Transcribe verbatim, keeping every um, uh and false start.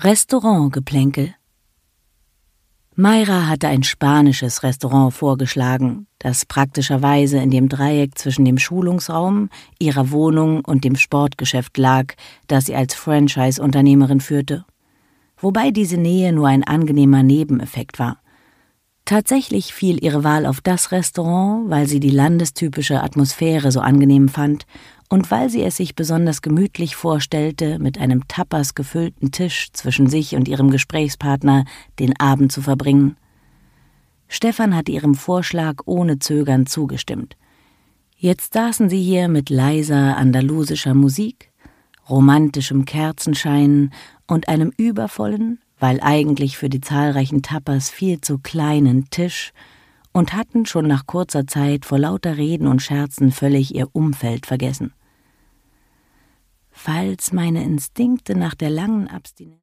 Restaurantgeplänkel. Mayra hatte ein spanisches Restaurant vorgeschlagen, das praktischerweise in dem Dreieck zwischen dem Schulungsraum, ihrer Wohnung und dem Sportgeschäft lag, das sie als Franchise-Unternehmerin führte. Wobei diese Nähe nur ein angenehmer Nebeneffekt war. Tatsächlich fiel ihre Wahl auf das Restaurant, weil sie die landestypische Atmosphäre so angenehm fand und weil sie es sich besonders gemütlich vorstellte, mit einem Tapas gefüllten Tisch zwischen sich und ihrem Gesprächspartner den Abend zu verbringen. Stefan hatte ihrem Vorschlag ohne Zögern zugestimmt. Jetzt saßen sie hier mit leiser andalusischer Musik, romantischem Kerzenschein und einem übervollen, weil eigentlich für die zahlreichen Tapas viel zu kleinen Tisch und hatten schon nach kurzer Zeit vor lauter Reden und Scherzen völlig ihr Umfeld vergessen. Falls meine Instinkte nach der langen Abstinenz